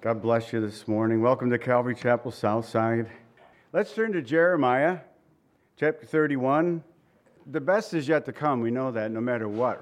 God bless you this morning. Welcome to Calvary Chapel Southside. Let's turn to Jeremiah chapter 31. The best is yet to come. We know that no matter what.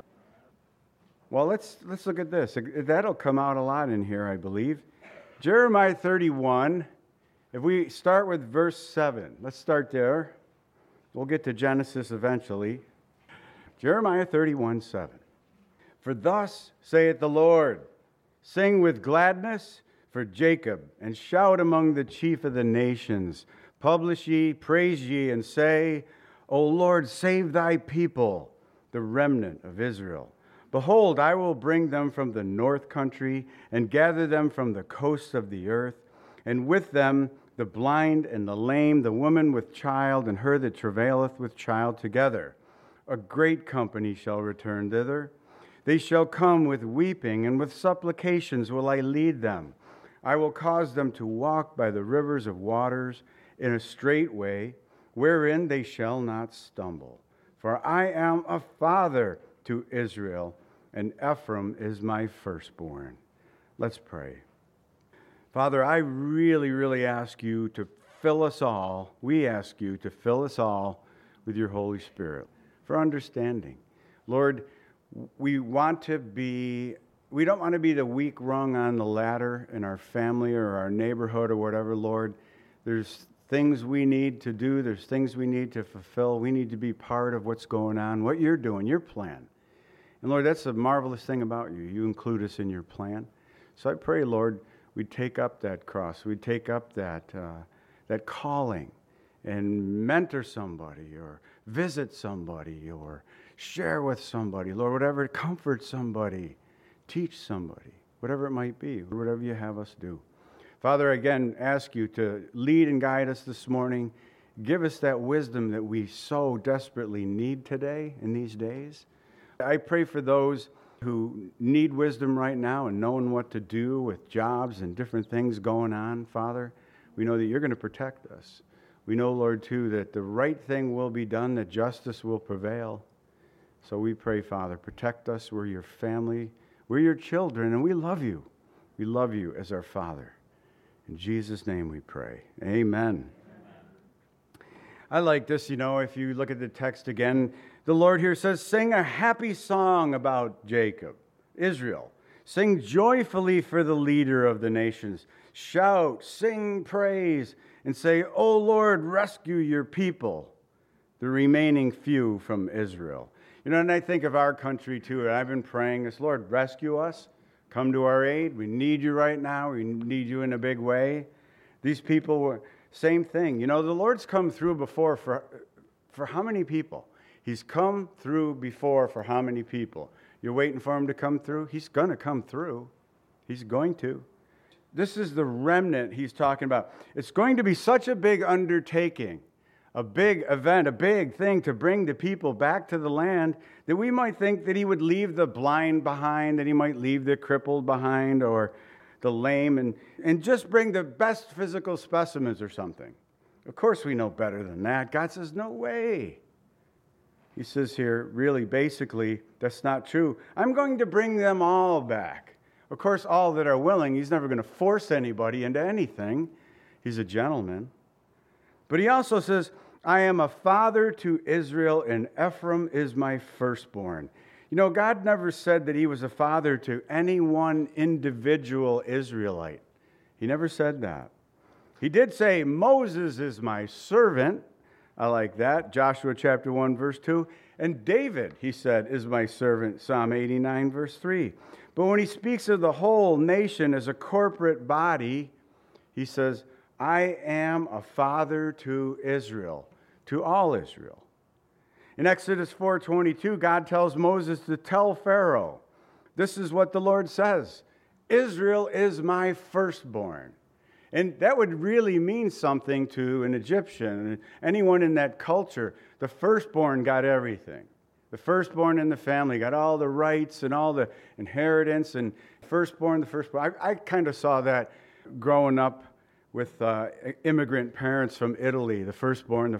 Well, let's look at this. That'll come out a lot in here, I believe. Jeremiah 31. If we start with verse 7. Let's start there. We'll get to Genesis eventually. Jeremiah 31:7. For thus saith the Lord, sing with gladness for Jacob, and shout among the chief of the nations. Publish ye, praise ye, and say, O Lord, save thy people, the remnant of Israel. Behold, I will bring them from the north country, and gather them from the coasts of the earth, and with them the blind and the lame, the woman with child, and her that travaileth with child together. A great company shall return thither. They shall come with weeping, and with supplications will I lead them. I will cause them to walk by the rivers of waters in a straight way, wherein they shall not stumble. For I am a father to Israel, and Ephraim is my firstborn. Let's pray. Father, I really ask you to fill us all. We ask you to fill us all with your Holy Spirit for understanding. Lord, we don't want to be the weak rung on the ladder in our family or our neighborhood or whatever, Lord. There's things we need to do. There's things we need to fulfill. We need to be part of what's going on, what you're doing, your plan. And Lord, that's a marvelous thing about you. You include us in your plan. So I pray, Lord, we'd take up that cross. We'd take up that calling and mentor somebody or visit somebody or share with somebody. Lord, whatever, comfort somebody, teach somebody, whatever it might be, whatever you have us do. Father, again, ask you to lead and guide us this morning. Give us that wisdom that we so desperately need today in these days. I pray for those who need wisdom right now and knowing what to do with jobs and different things going on, Father. We know that you're going to protect us. We know, Lord, too, that the right thing will be done, that justice will prevail. So we pray, Father, protect us. We're your family. We're your children, and we love you. We love you as our Father. In Jesus' name we pray. Amen. I like this, if you look at the text again, the Lord here says, sing a happy song about Jacob, Israel. Sing joyfully for the leader of the nations. Shout, sing praise, and say, O Lord, rescue your people, the remaining few from Israel. And I think of our country too, and I've been praying this, Lord, rescue us. Come to our aid. We need you right now. We need you in a big way. These people, same thing. The Lord's come through before for how many people? He's come through before for how many people? You're waiting for him to come through? He's going to come through. He's going to. This is the remnant he's talking about. It's going to be such a big undertaking, a big event, a big thing to bring the people back to the land that we might think that he would leave the blind behind, that he might leave the crippled behind or the lame and just bring the best physical specimens or something. Of course we know better than that. God says, no way. He says here, really, basically, that's not true. I'm going to bring them all back. Of course, all that are willing. He's never going to force anybody into anything. He's a gentleman. But he also says, I am a father to Israel, and Ephraim is my firstborn. God never said that he was a father to any one individual Israelite. He never said that. He did say, Moses is my servant. I like that. Joshua chapter 1, verse 2. And David, he said, is my servant. Psalm 89, verse 3. But when he speaks of the whole nation as a corporate body, he says, I am a father to Israel, to all Israel. In Exodus 4:22, God tells Moses to tell Pharaoh, this is what the Lord says, Israel is my firstborn. And that would really mean something to an Egyptian, anyone in that culture. The firstborn got everything. The firstborn in the family got all the rights and all the inheritance, and the firstborn. I kind of saw that growing up with immigrant parents from Italy, the firstborn.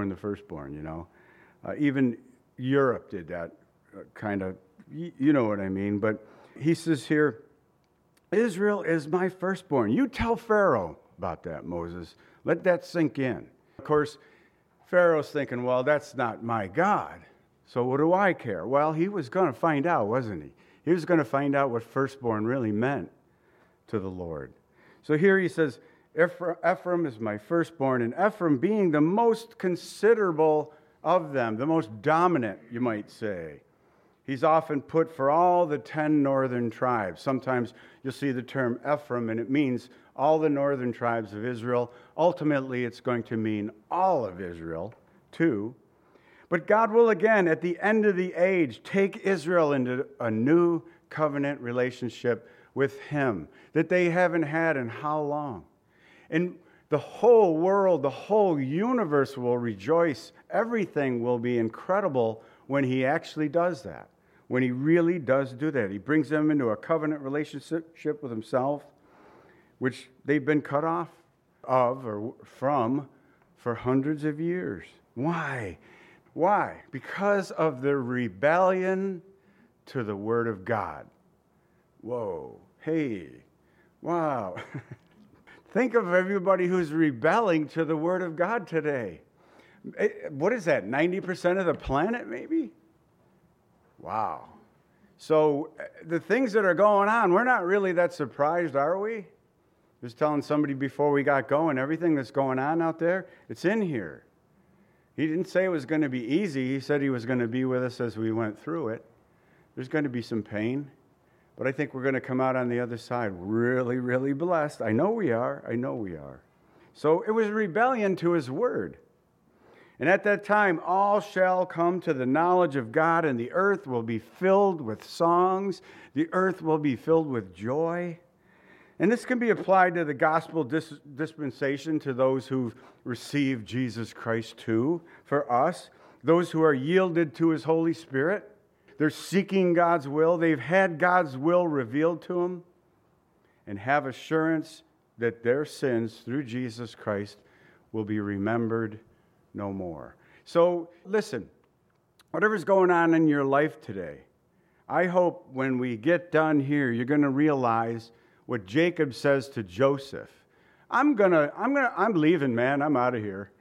Even Europe did that kind of, you know what I mean. But he says here, Israel is my firstborn. You tell Pharaoh about that, Moses. Let that sink in. Of course, Pharaoh's thinking, well, that's not my God. So what do I care? Well, he was going to find out, wasn't he? He was going to find out what firstborn really meant to the Lord. So here he says, Ephraim is my firstborn, and Ephraim being the most considerable of them, the most dominant, you might say. He's often put for all the 10 northern tribes. Sometimes you'll see the term Ephraim, and it means all the northern tribes of Israel. Ultimately, it's going to mean all of Israel, too. But God will again, at the end of the age, take Israel into a new covenant relationship with Him that they haven't had in how long? And the whole world, the whole universe will rejoice. Everything will be incredible when He actually does that, when He really does do that. He brings them into a covenant relationship with Himself, which they've been cut off of or from for hundreds of years. Why? Why? Because of their rebellion to the Word of God. Whoa. Hey. Wow. Think of everybody who's rebelling to the Word of God today. What is that, 90% of the planet maybe? Wow. So the things that are going on, we're not really that surprised, are we? Just telling somebody before we got going, everything that's going on out there, it's in here. He didn't say it was going to be easy. He said He was going to be with us as we went through it. There's going to be some pain, but I think we're going to come out on the other side really, really blessed. I know we are. I know we are. So it was rebellion to His word. And at that time, all shall come to the knowledge of God, and the earth will be filled with songs. The earth will be filled with joy. And this can be applied to the gospel dispensation to those who've received Jesus Christ too. For us, those who are yielded to His Holy Spirit, they're seeking God's will. They've had God's will revealed to them and have assurance that their sins through Jesus Christ will be remembered no more. So listen, whatever's going on in your life today, I hope when we get done here, you're going to realize what Jacob says to Joseph. I'm leaving, man. I'm out of here.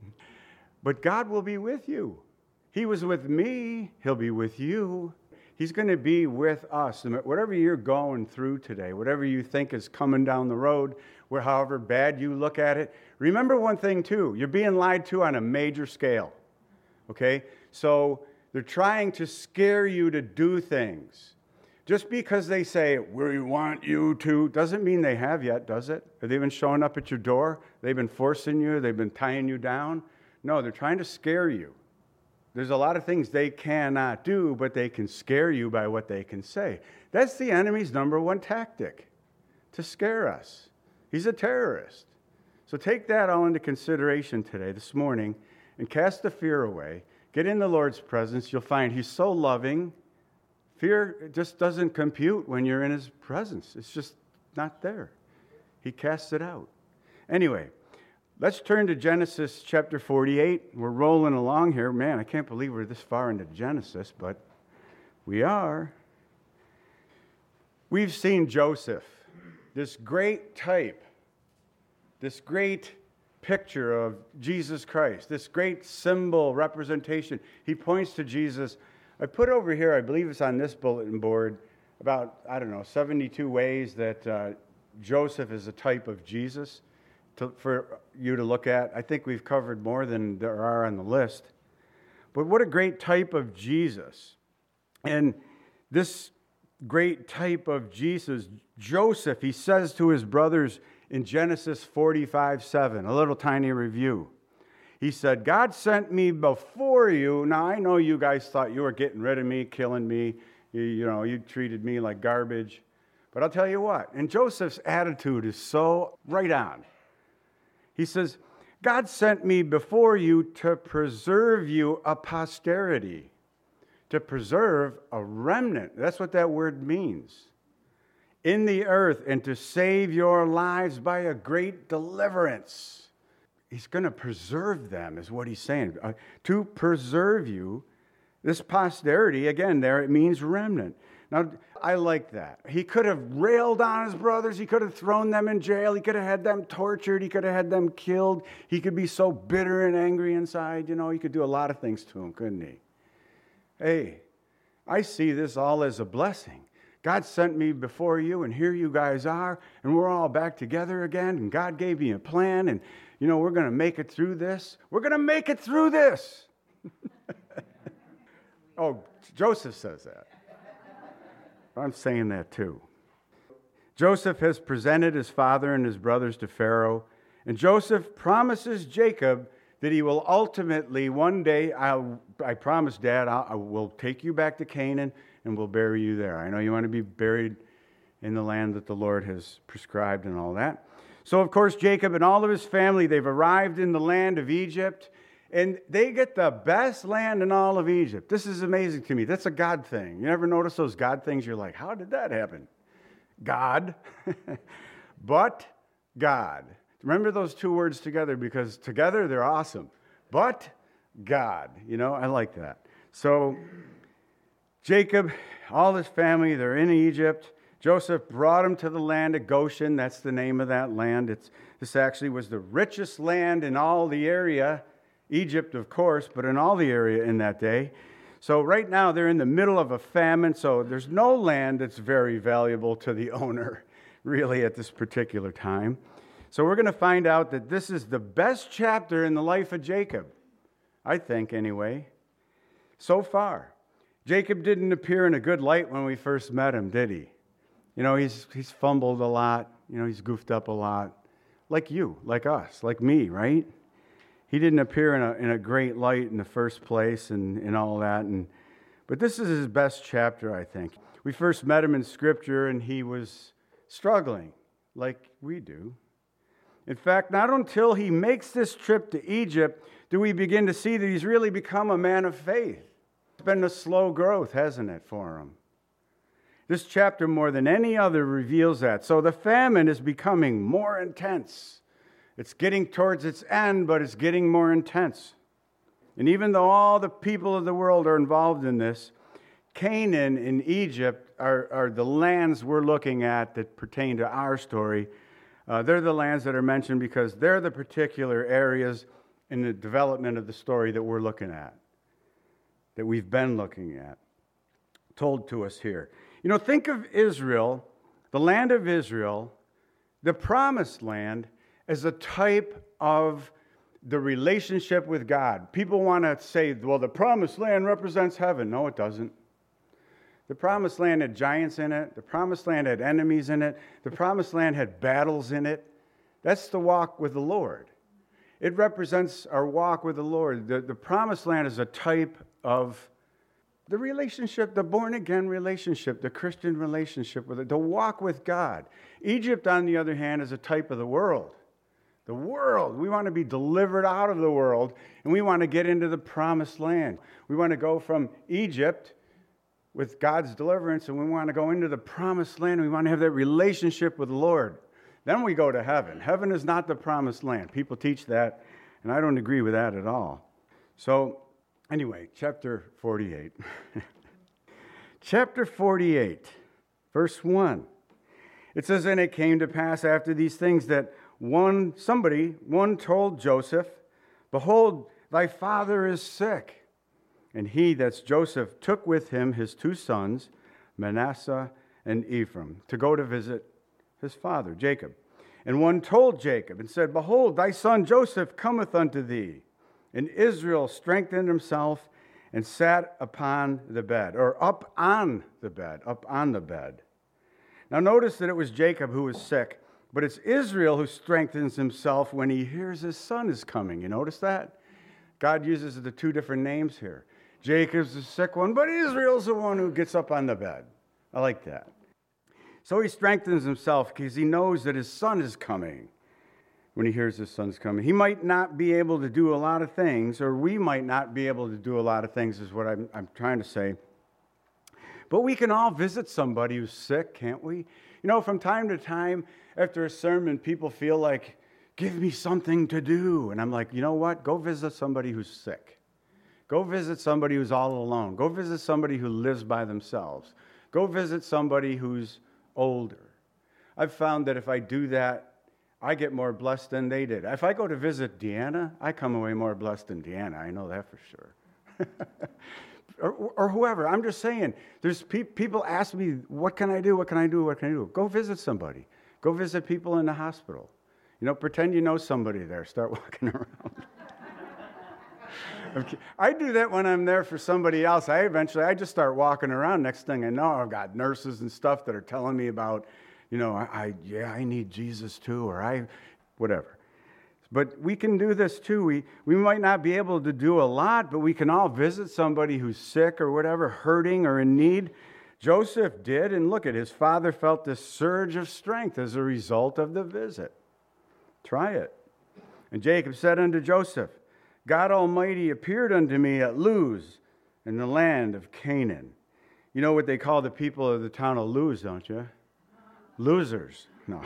But God will be with you. He was with me. He'll be with you. He's going to be with us. Whatever you're going through today, whatever you think is coming down the road, however bad you look at it, remember one thing too. You're being lied to on a major scale. Okay? So they're trying to scare you to do things. Just because they say, we want you to, doesn't mean they have yet, does it? Have they been showing up at your door? They've been forcing you? They've been tying you down? No, they're trying to scare you. There's a lot of things they cannot do, but they can scare you by what they can say. That's the enemy's number one tactic, to scare us. He's a terrorist. So take that all into consideration today, this morning, and cast the fear away. Get in the Lord's presence. You'll find He's so loving. Fear just doesn't compute when you're in His presence. It's just not there. He casts it out. Anyway, let's turn to Genesis chapter 48. We're rolling along here. Man, I can't believe we're this far into Genesis, but we are. We've seen Joseph, this great type, this great picture of Jesus Christ, this great symbol representation. He points to Jesus. I put over here, I believe it's on this bulletin board, about, 72 ways that Joseph is a type of Jesus for you to look at. I think we've covered more than there are on the list. But what a great type of Jesus. And this great type of Jesus, Joseph, he says to his brothers in Genesis 45:7, a little tiny review. He said, God sent me before you. Now, I know you guys thought you were getting rid of me, killing me. You treated me like garbage. But I'll tell you what, and Joseph's attitude is so right on. He says, God sent me before you to preserve you a posterity, to preserve a remnant. That's what that word means. In the earth, and to save your lives by a great deliverance. He's going to preserve them, is what he's saying. To preserve you, this posterity, again, there it means remnant. Now, I like that. He could have railed on his brothers. He could have thrown them in jail. He could have had them tortured. He could have had them killed. He could be so bitter and angry inside. He could do a lot of things to him, couldn't he? Hey, I see this all as a blessing. God sent me before you, and here you guys are, and we're all back together again, and God gave me a plan, and, we're going to make it through this. We're going to make it through this. Oh, Joseph says that. I'm saying that too. Joseph has presented his father and his brothers to Pharaoh, and Joseph promises Jacob that he will ultimately, one day, I promise, Dad, I will take you back to Canaan and we'll bury you there. I know you want to be buried in the land that the Lord has prescribed and all that. So, of course, Jacob and all of his family, they've arrived in the land of Egypt, and they get the best land in all of Egypt. This is amazing to me. That's a God thing. You ever notice those God things? You're like, how did that happen? God, but God. Remember those two words together, because together they're awesome. But God, I like that. So Jacob, all his family, they're in Egypt. Joseph brought them to the land of Goshen. That's the name of that land. This actually was the richest land in all the area. Egypt, of course, but in all the area in that day. So right now they're in the middle of a famine, so there's no land that's very valuable to the owner, really, at this particular time. So we're going to find out that this is the best chapter in the life of Jacob, I think, anyway, so far. Jacob didn't appear in a good light when we first met him, did he? He's fumbled a lot. He's goofed up a lot. Like you, like us, like me, right? He didn't appear in a great light in the first place and all that. But this is his best chapter, I think. We first met him in Scripture, and he was struggling like we do. In fact, not until he makes this trip to Egypt do we begin to see that he's really become a man of faith. It's been a slow growth, hasn't it, for him? This chapter, more than any other, reveals that. So the famine is becoming more intense. It's getting towards its end, but it's getting more intense. And even though all the people of the world are involved in this, Canaan and Egypt are the lands we're looking at that pertain to our story. They're the lands that are mentioned because they're the particular areas in the development of the story that we're looking at, that we've been looking at, told to us here. Think of Israel, the land of Israel, the promised land, as a type of the relationship with God. People want to say, well, the promised land represents heaven. No, it doesn't. The promised land had giants in it. The promised land had enemies in it. The promised land had battles in it. That's the walk with the Lord. It represents our walk with the Lord. The promised land is a type of the relationship, the born-again relationship, the Christian relationship with it, the walk with God. Egypt, on the other hand, is a type of the world. The world. We want to be delivered out of the world, and we want to get into the promised land. We want to go from Egypt with God's deliverance, and we want to go into the promised land. We want to have that relationship with the Lord. Then we go to heaven. Heaven is not the promised land. People teach that, and I don't agree with that at all. So, anyway, chapter 48. Chapter 48, verse 1. It says, and it came to pass after these things that one told Joseph, behold, thy father is sick. And he, that's Joseph, took with him his two sons, Manasseh and Ephraim, to go to visit his father, Jacob. And one told Jacob and said, behold, thy son Joseph cometh unto thee. And Israel strengthened himself and sat upon the bed, or up on the bed. Now notice that it was Jacob who was sick, but it's Israel who strengthens himself when he hears his son is coming. You notice that? God uses the two different names here. Jacob's the sick one, but Israel's the one who gets up on the bed. I like that. So he strengthens himself because he knows that his son is coming. When he hears his son's coming, he might not be able to do a lot of things, or we might not be able to do a lot of things, is what I'm trying to say. But we can all visit somebody who's sick, can't we? From time to time, after a sermon, people feel like, give me something to do. And I'm like, you know what? Go visit somebody who's sick. Go visit somebody who's all alone. Go visit somebody who lives by themselves. Go visit somebody who's older. I've found that if I do that, I get more blessed than they did. If I go to visit Deanna, I come away more blessed than Deanna. I know that for sure. or whoever. I'm just saying, there's people ask me, what can I do? What can I do? What can I do? Go visit somebody. Go visit people in the hospital. Pretend you know somebody there. Start walking around. I do that when I'm there for somebody else. I just start walking around. Next thing I know, I've got nurses and stuff that are telling me about, I need Jesus too, or whatever. But we can do this too. We might not be able to do a lot, but we can all visit somebody who's sick or whatever, hurting or in need. Joseph did, and look at his father felt this surge of strength as a result of the visit. Try it. And Jacob said unto Joseph, God Almighty appeared unto me at Luz in the land of Canaan. You know what they call the people of the town of Luz, don't you? Losers. No.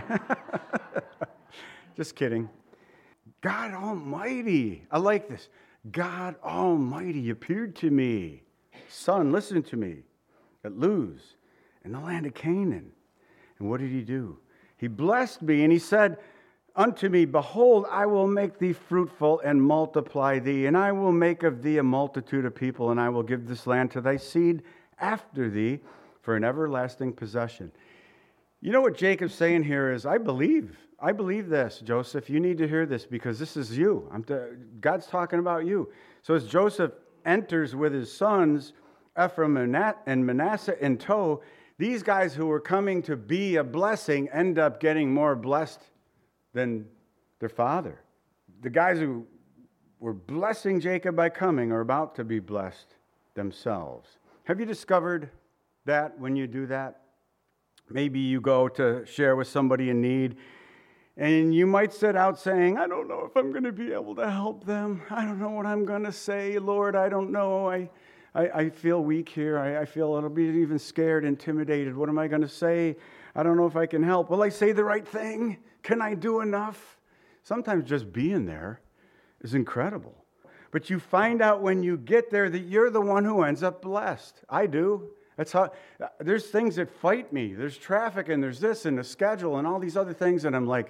Just kidding. God Almighty. I like this. God Almighty appeared to me. Son, listen to me. At Luz in the land of Canaan. And what did he do? He blessed me and he said unto me, behold, I will make thee fruitful and multiply thee, and I will make of thee a multitude of people, and I will give this land to thy seed after thee for an everlasting possession. You know what Jacob's saying here is, I believe this, Joseph. You need to hear this because this is you. God's talking about you. So as Joseph enters with his sons, Ephraim and Manasseh in tow, these guys who were coming to be a blessing end up getting more blessed than their father. The guys who were blessing Jacob by coming are about to be blessed themselves. Have you discovered that when you do that? Maybe you go to share with somebody in need, and you might sit out saying, I don't know if I'm going to be able to help them. I don't know what I'm going to say, Lord. I don't know. I feel weak here. I feel a little bit even scared, intimidated. What am I going to say? I don't know if I can help. Will I say the right thing? Can I do enough? Sometimes just being there is incredible. But you find out when you get there that you're the one who ends up blessed. I do. That's how. There's things that fight me. There's traffic and there's this and the schedule and all these other things. And I'm like,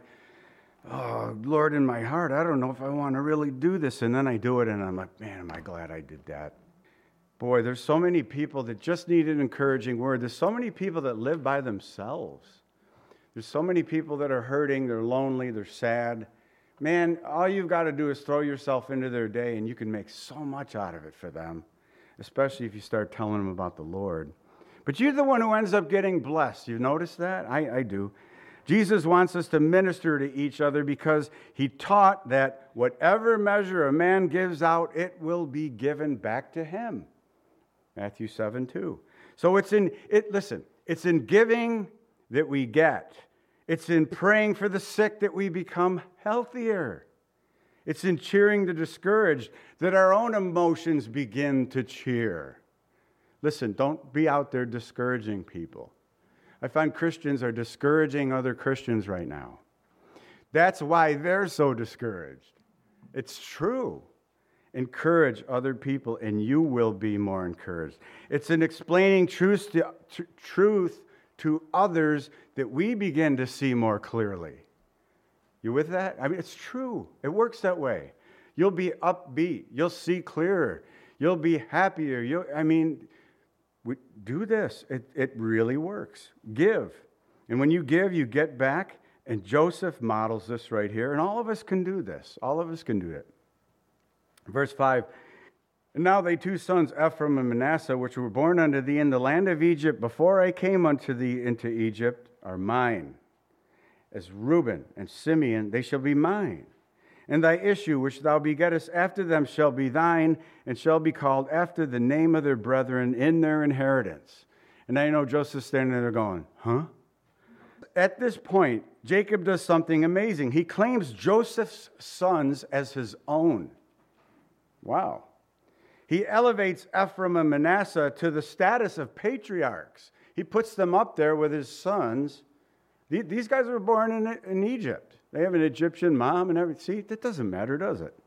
oh, Lord, in my heart, I don't know if I want to really do this. And then I do it and I'm like, man, am I glad I did that. Boy, there's so many people that just need an encouraging word. There's so many people that live by themselves. There's so many people that are hurting, they're lonely, they're sad. Man, all you've got to do is throw yourself into their day and you can make so much out of it for them, especially if you start telling them about the Lord. But you're the one who ends up getting blessed. You notice that? I do. Jesus wants us to minister to each other because he taught that whatever measure a man gives out, it will be given back to him. Matthew 7:2. So it's in giving that we get. It's in praying for the sick that we become healthier. It's in cheering the discouraged that our own emotions begin to cheer. Listen, don't be out there discouraging people. I find Christians are discouraging other Christians right now. That's why they're so discouraged. It's true. Encourage other people and you will be more encouraged. It's in explaining truth to others that we begin to see more clearly. You with that? I mean, it's true. It works that way. You'll be upbeat. You'll see clearer. You'll be happier. We do this. It really works. Give. And when you give, you get back. And Joseph models this right here. And all of us can do this. All of us can do it. Verse 5, and now they two sons, Ephraim and Manasseh, which were born unto thee in the land of Egypt, before I came unto thee into Egypt, are mine. As Reuben and Simeon, they shall be mine. And thy issue, which thou begettest after them, shall be thine, and shall be called after the name of their brethren in their inheritance. And I know Joseph's standing there going, huh? At this point, Jacob does something amazing. He claims Joseph's sons as his own. Wow. He elevates Ephraim and Manasseh to the status of patriarchs. He puts them up there with his sons. These guys were born in Egypt. They have an Egyptian mom and everything. See, that doesn't matter, does it?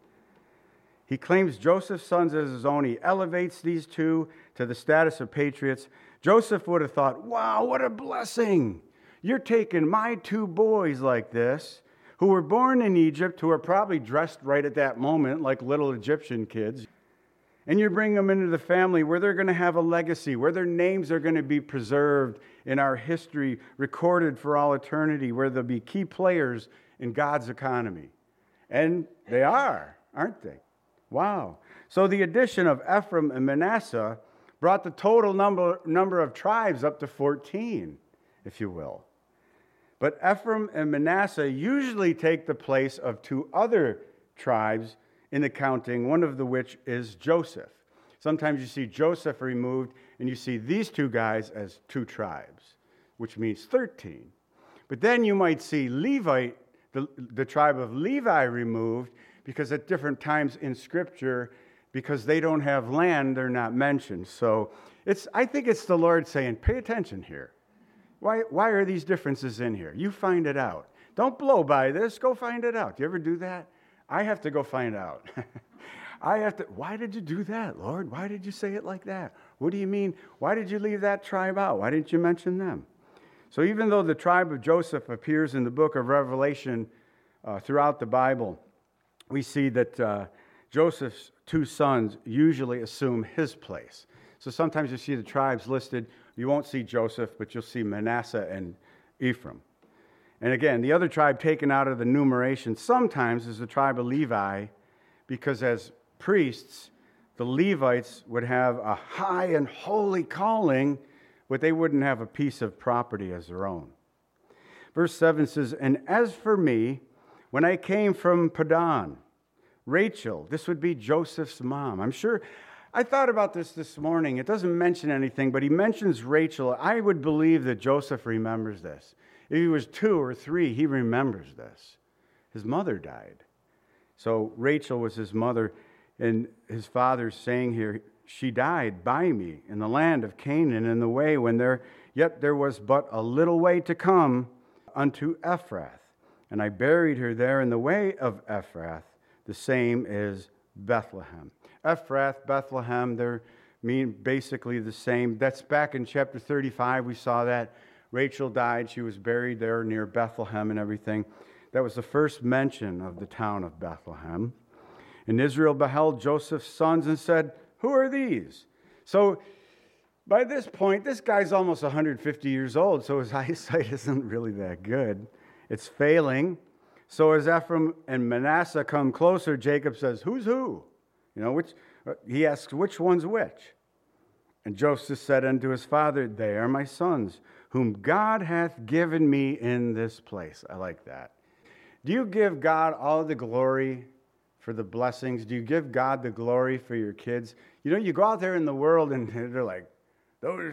He claims Joseph's sons as his own. He elevates these two to the status of patriots. Joseph would have thought, wow, what a blessing. You're taking my two boys like this, who were born in Egypt, who are probably dressed right at that moment like little Egyptian kids, and you bring them into the family where they're going to have a legacy, where their names are going to be preserved in our history, recorded for all eternity, where they'll be key players in God's economy. And they are, aren't they? Wow. So the addition of Ephraim and Manasseh brought the total number of tribes up to 14, if you will. But Ephraim and Manasseh usually take the place of two other tribes in the counting, one of the which is Joseph. Sometimes you see Joseph removed, and you see these two guys as two tribes, which means 13. But then you might see Levite, the tribe of Levi removed, because at different times in Scripture, because they don't have land, they're not mentioned. So I think it's the Lord saying, pay attention here. Why are these differences in here? You find it out. Don't blow by this. Go find it out. Do you ever do that? I have to go find out. Why did you do that, Lord? Why did you say it like that? What do you mean? Why did you leave that tribe out? Why didn't you mention them? So even though the tribe of Joseph appears in the book of Revelation throughout the Bible, we see that Joseph's two sons usually assume his place. So sometimes you see the tribes listed. You won't see Joseph, but you'll see Manasseh and Ephraim. And again, the other tribe taken out of the numeration sometimes is the tribe of Levi, because as priests, the Levites would have a high and holy calling, but they wouldn't have a piece of property as their own. Verse 7 says, "And as for me, when I came from Padan," Rachel, this would be Joseph's mom. I'm sure, I thought about this morning. It doesn't mention anything, but he mentions Rachel. I would believe that Joseph remembers this. If he was 2 or 3, he remembers this. His mother died. So Rachel was his mother, and his father's saying here, "She died by me in the land of Canaan in the way when yet there was but a little way to come unto Ephrath. And I buried her there in the way of Ephrath, the same is Bethlehem." Ephrath, Bethlehem, they're basically the same. That's back in chapter 35, we saw that. Rachel died, she was buried there near Bethlehem and everything. That was the first mention of the town of Bethlehem. And Israel beheld Joseph's sons and said, "Who are these?" So by this point, this guy's almost 150 years old, so his eyesight isn't really that good. It's failing. So as Ephraim and Manasseh come closer, Jacob says, "Who's who?" He asks, "Which one's which?" And Joseph said unto his father, "They are my sons, whom God hath given me in this place." I like that. Do you give God all the glory for the blessings? Do you give God the glory for your kids? You go out there in the world and they're like, "Those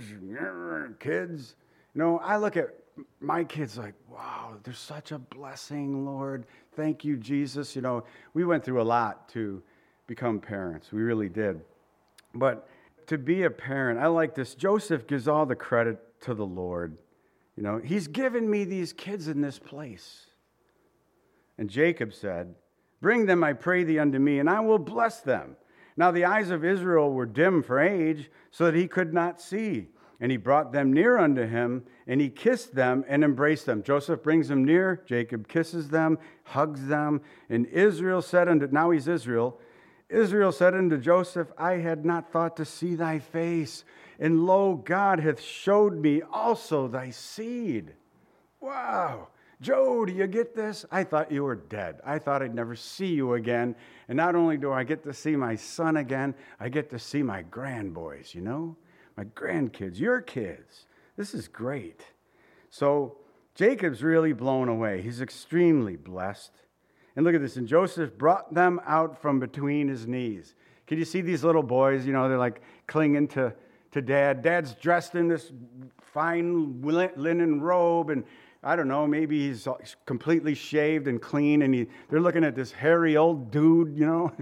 kids." I look at my kids like, wow, they're such a blessing, Lord. Thank you, Jesus. We went through a lot to become parents. We really did. But to be a parent, I like this. Joseph gives all the credit to the Lord. He's given me these kids in this place. And Jacob said, "Bring them, I pray thee, unto me, and I will bless them." Now the eyes of Israel were dim for age, so that he could not see. And he brought them near unto him, and he kissed them and embraced them. Joseph brings them near, Jacob kisses them, hugs them. And Israel said unto, now he's Israel said unto Joseph, "I had not thought to see thy face, and lo, God hath showed me also thy seed." Wow. Joe, do you get this? I thought you were dead. I thought I'd never see you again. And not only do I get to see my son again, I get to see my grandboys, my grandkids, your kids. This is great. So Jacob's really blown away. He's extremely blessed. And look at this. And Joseph brought them out from between his knees. Can you see these little boys? They're like clinging to Dad. Dad's dressed in this fine linen robe, and I don't know, maybe he's completely shaved and clean, and they're looking at this hairy old dude,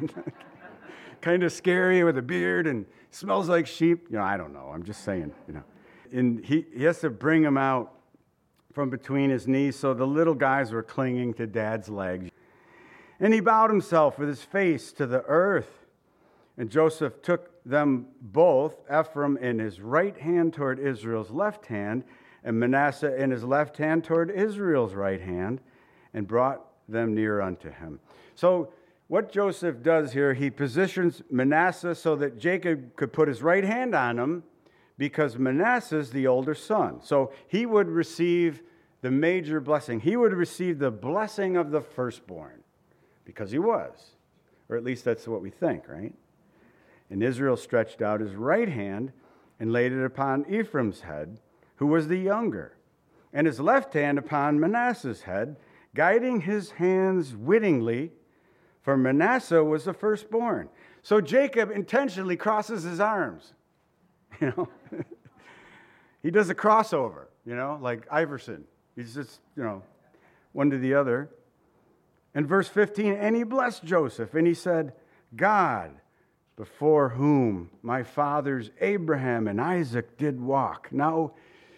kind of scary with a beard and smells like sheep. I don't know. I'm just saying, And he has to bring them out from between his knees, so the little guys were clinging to Dad's legs. And he bowed himself with his face to the earth. And Joseph took them both, Ephraim in his right hand toward Israel's left hand, and Manasseh in his left hand toward Israel's right hand, and brought them near unto him. So what Joseph does here, he positions Manasseh so that Jacob could put his right hand on him, because Manasseh's the older son. So he would receive the major blessing. He would receive the blessing of the firstborn, because he was. Or at least that's what we think, right? And Israel stretched out his right hand and laid it upon Ephraim's head, who was the younger, and his left hand upon Manasseh's head, guiding his hands wittingly, for Manasseh was the firstborn. So Jacob intentionally crosses his arms. He does a crossover, like Iverson. He's just, one to the other. In verse 15, and he blessed Joseph, and he said, God, before whom my fathers Abraham and Isaac did walk. Now,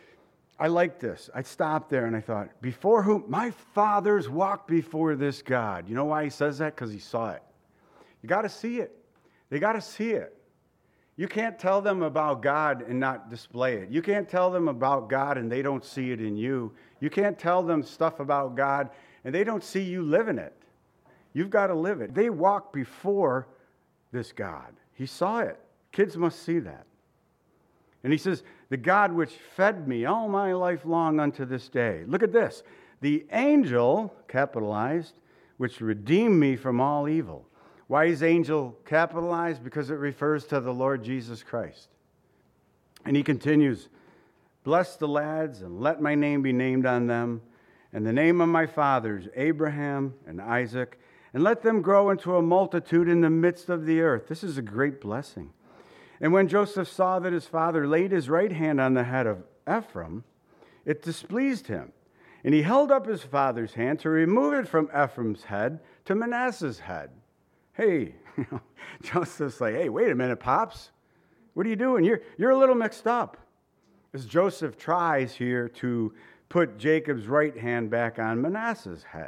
I like this. I stopped there and I thought, before whom my fathers walked before this God. You know why he says that? Because he saw it. You got to see it. They got to see it. You can't tell them about God and not display it. You can't tell them about God and they don't see it in you. You can't tell them stuff about God and they don't see you living it. You've got to live it. They walk before this God. He saw it. Kids must see that. And he says, the God which fed me all my life long unto this day. Look at this. The angel, capitalized, which redeemed me from all evil. Why is angel capitalized? Because it refers to the Lord Jesus Christ. And he continues, bless the lads and let my name be named on them, and the name of my fathers, Abraham and Isaac, and let them grow into a multitude in the midst of the earth. This is a great blessing. And when Joseph saw that his father laid his right hand on the head of Ephraim, it displeased him. And he held up his father's hand to remove it from Ephraim's head to Manasseh's head. Hey, Joseph's like, hey, wait a minute, Pops. What are you doing? You're a little mixed up. As Joseph tries here to put Jacob's right hand back on Manasseh's head.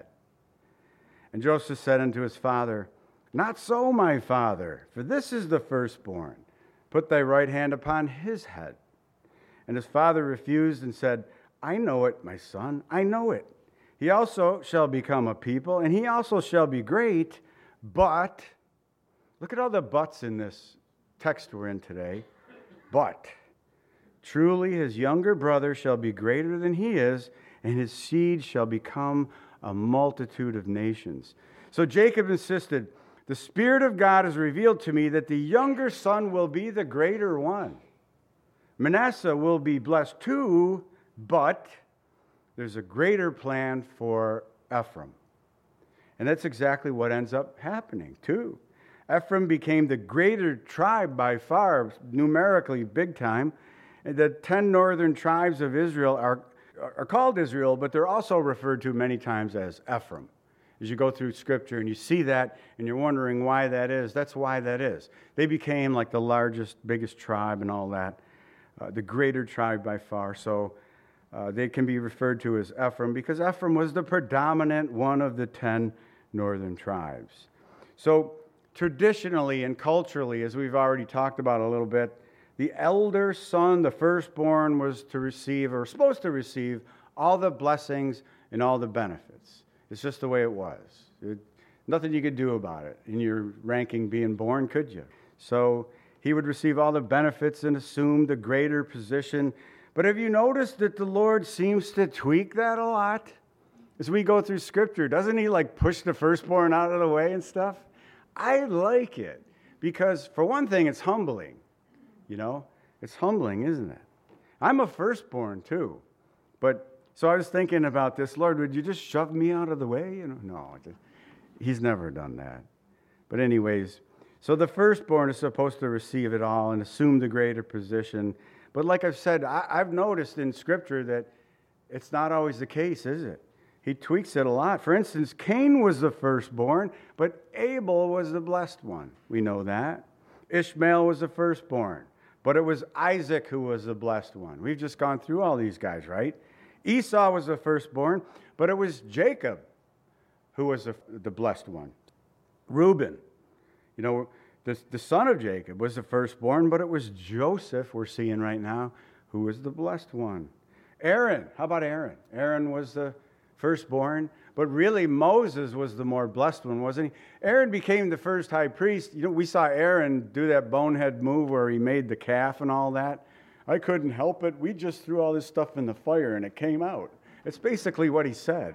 And Joseph said unto his father, not so, my father, for this is the firstborn. Put thy right hand upon his head. And his father refused and said, I know it, my son, I know it. He also shall become a people, and he also shall be great, but, look at all the buts in this text we're in today. But, truly his younger brother shall be greater than he is, and his seed shall become a multitude of nations. So Jacob insisted, the Spirit of God has revealed to me that the younger son will be the greater one. Manasseh will be blessed too, but there's a greater plan for Ephraim. And that's exactly what ends up happening too. Ephraim became the greater tribe by far, numerically big time. And the 10 northern tribes of Israel are called Israel, but they're also referred to many times as Ephraim. As you go through Scripture and you see that and you're wondering why that is, that's why that is. They became like the largest, biggest tribe and all that, the greater tribe by far. So they can be referred to as Ephraim because Ephraim was the predominant one of the 10 northern tribes. So traditionally and culturally, as we've already talked about a little bit, the elder son, the firstborn, was to receive, or supposed to receive, all the blessings and all the benefits. It's just the way it was. Nothing you could do about it in your ranking being born, could you? So he would receive all the benefits and assume the greater position. But have you noticed that the Lord seems to tweak that a lot? As we go through Scripture, doesn't he like push the firstborn out of the way and stuff? I like it because, for one thing, it's humbling. It's humbling, isn't it? I'm a firstborn too. So I was thinking about this, Lord, would you just shove me out of the way? No, he's never done that. But anyways, so the firstborn is supposed to receive it all and assume the greater position. But like I've said, I've noticed in Scripture that it's not always the case, is it? He tweaks it a lot. For instance, Cain was the firstborn, but Abel was the blessed one. We know that. Ishmael was the firstborn, but it was Isaac who was the blessed one. We've just gone through all these guys, right? Esau was the firstborn, but it was Jacob who was the blessed one. Reuben. the son of Jacob was the firstborn, but it was Joseph, we're seeing right now, who was the blessed one. Aaron, how about Aaron? Aaron was the firstborn, but really Moses was the more blessed one, wasn't he? Aaron became the first high priest. We saw Aaron do that bonehead move where he made the calf and all that. I couldn't help it. We just threw all this stuff in the fire and it came out. It's basically what he said.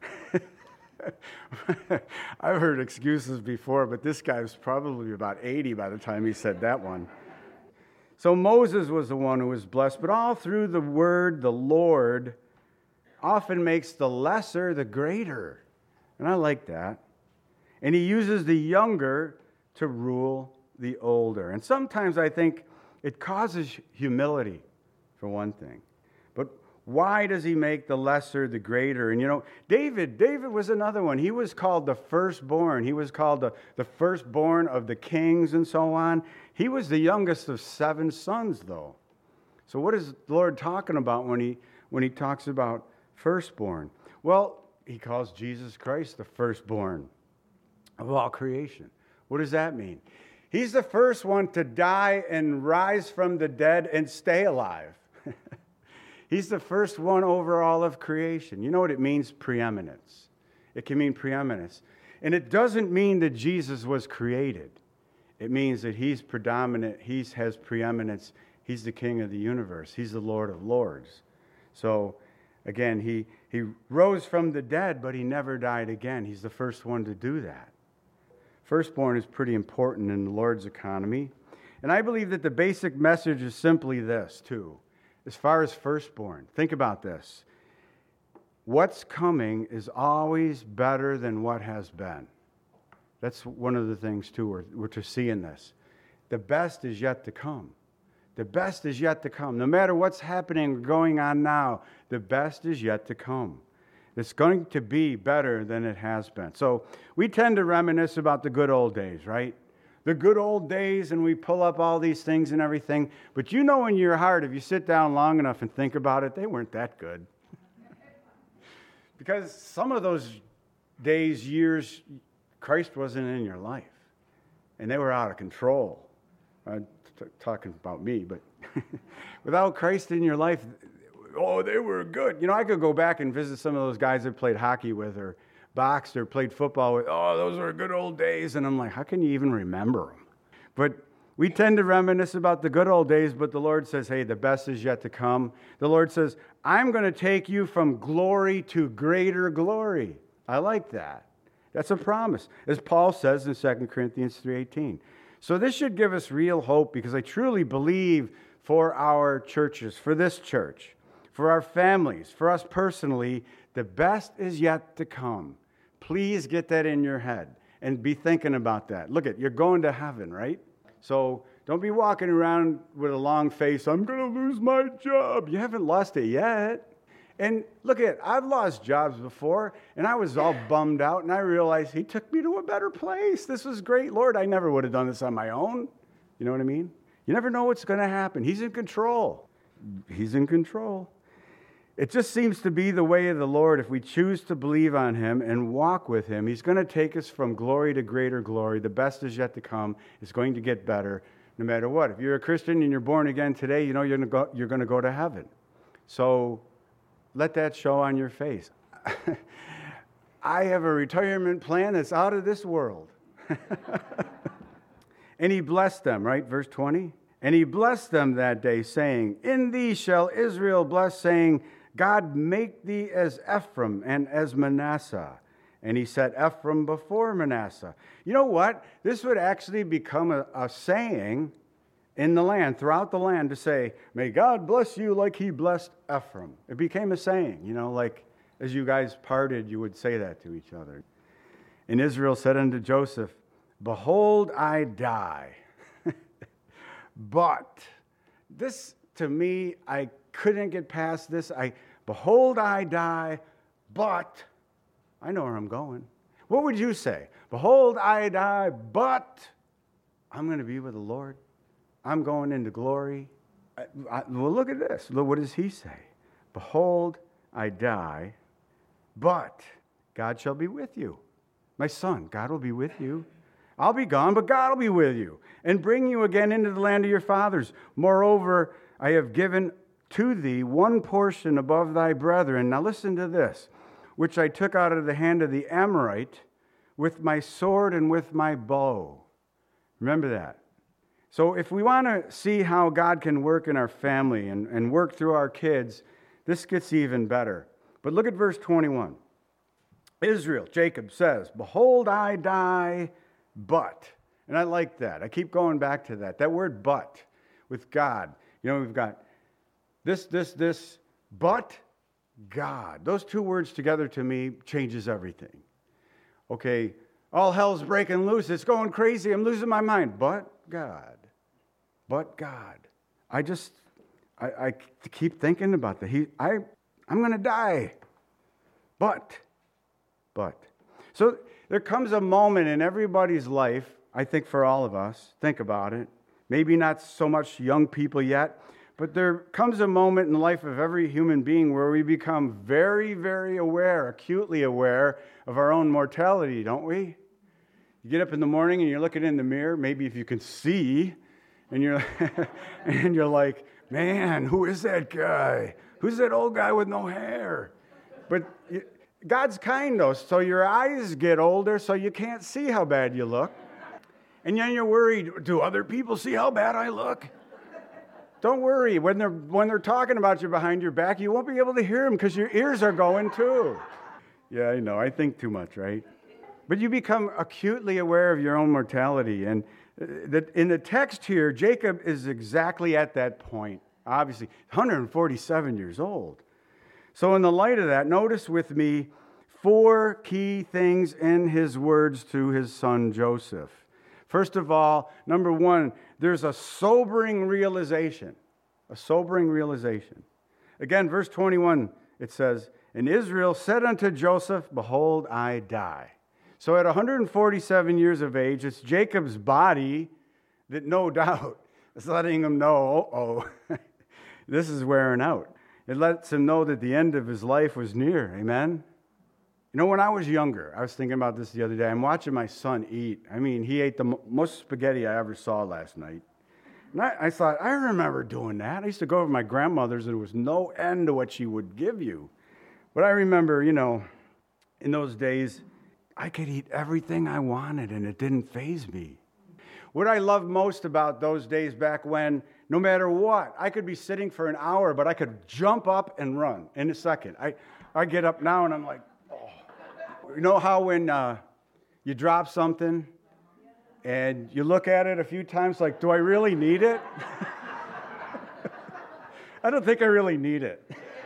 I've heard excuses before, but this guy was probably about 80 by the time he said that one. So Moses was the one who was blessed, but all through the word, the Lord often makes the lesser the greater. And I like that. And he uses the younger to rule the older. And sometimes I think it causes humility, for one thing. But why does he make the lesser the greater? And David was another one. He was called the firstborn. He was called the firstborn of the kings and so on. He was the youngest of 7 sons, though. So what is the Lord talking about when he talks about firstborn? Well, he calls Jesus Christ the firstborn of all creation. What does that mean? He's the first one to die and rise from the dead and stay alive. He's the first one over all of creation. You know what it means? Preeminence. It can mean preeminence. And it doesn't mean that Jesus was created. It means that he's predominant. He has preeminence. He's the King of the universe. He's the Lord of lords. So, again, he rose from the dead, but he never died again. He's the first one to do that. Firstborn is pretty important in the Lord's economy. And I believe that the basic message is simply this, too. As far as firstborn, think about this. What's coming is always better than what has been. That's one of the things, too, we're to see in this. The best is yet to come. The best is yet to come. No matter what's happening or going on now, the best is yet to come. It's going to be better than it has been. So we tend to reminisce about the good old days, right? The good old days, and we pull up all these things and everything. But you know in your heart, if you sit down long enough and think about it, they weren't that good. Because some of those days, years, Christ wasn't in your life. And they were out of control. I'm talking about me, but without Christ in your life, they were good. I could go back and visit some of those guys I played hockey with or boxed or played football with. Those were good old days. And I'm like, how can you even remember them? But we tend to reminisce about the good old days, but the Lord says, hey, the best is yet to come. The Lord says, I'm going to take you from glory to greater glory. I like that. That's a promise, as Paul says in 2 Corinthians 3:18. So this should give us real hope, because I truly believe for our churches, for this church, for our families, for us personally, the best is yet to come. Please get that in your head and be thinking about that. Look, you're going to heaven, right? So don't be walking around with a long face, I'm going to lose my job. You haven't lost it yet. And look, I've lost jobs before, and I was all bummed out, and I realized he took me to a better place. This was great. Lord, I never would have done this on my own. You know what I mean? You never know what's going to happen. He's in control. He's in control. It just seems to be the way of the Lord. If we choose to believe on him and walk with him, he's going to take us from glory to greater glory. The best is yet to come. It's going to get better no matter what. If you're a Christian and you're born again today, you're going to go to heaven. So let that show on your face. I have a retirement plan that's out of this world. And he blessed them, right? Verse 20. And he blessed them that day, saying, in thee shall Israel bless, saying, God make thee as Ephraim and as Manasseh. And he set Ephraim before Manasseh. You know what? This would actually become a saying in the land, throughout the land, to say, may God bless you like he blessed Ephraim. It became a saying, like as you guys parted, you would say that to each other. And Israel said unto Joseph, behold, I die. But this, to me, I couldn't get past this. Behold, I die, but I know where I'm going. What would you say? Behold, I die, but I'm going to be with the Lord. I'm going into glory. Well, look at this. Look, what does he say? Behold, I die, but God shall be with you. My son, God will be with you. I'll be gone, but God will be with you and bring you again into the land of your fathers. Moreover, I have given to thee one portion above thy brethren. Now listen to this, which I took out of the hand of the Amorite with my sword and with my bow. Remember that. So if we want to see how God can work in our family and work through our kids, this gets even better. But look at verse 21. Israel, Jacob says, behold, I die, but. And I like that. I keep going back to that. That word but with God. You know, we've got this, but God. Those two words together to me changes everything. Okay, all hell's breaking loose. It's going crazy. I'm losing my mind. But God. But God. I keep thinking about that. I'm going to die. But. So there comes a moment in everybody's life, I think for all of us, think about it. Maybe not so much young people yet, but there comes a moment in the life of every human being where we become very, very aware, acutely aware of our own mortality, don't we? You get up in the morning and you're looking in the mirror, maybe if you can see, and you're and you're like, man, who is that guy? Who's that old guy with no hair? But God's kind, though, so your eyes get older so you can't see how bad you look. And then you're worried, do other people see how bad I look? Don't worry. When they're talking about you behind your back, you won't be able to hear them because your ears are going too. Yeah, I know. I think too much, right? But you become acutely aware of your own mortality. And in the text here, Jacob is exactly at that point. Obviously, 147 years old. So in the light of that, notice with me 4 key things in his words to his son Joseph. First of all, number 1, there's a sobering realization. A sobering realization. Again, verse 21, it says, and Israel said unto Joseph, behold, I die. So at 147 years of age, it's Jacob's body that no doubt is letting him know, this is wearing out. It lets him know that the end of his life was near. Amen? You know, when I was younger, I was thinking about this the other day. I'm watching my son eat. I mean, he ate the most spaghetti I ever saw last night. And I thought, I remember doing that. I used to go over to my grandmother's, and there was no end to what she would give you. But I remember, you know, in those days, I could eat everything I wanted, and it didn't faze me. What I loved most about those days back when, no matter what, I could be sitting for an hour, but I could jump up and run in a second. I get up now, and I'm like, oh. You know how when you drop something, and you look at it a few times like, do I really need it? I don't think I really need it.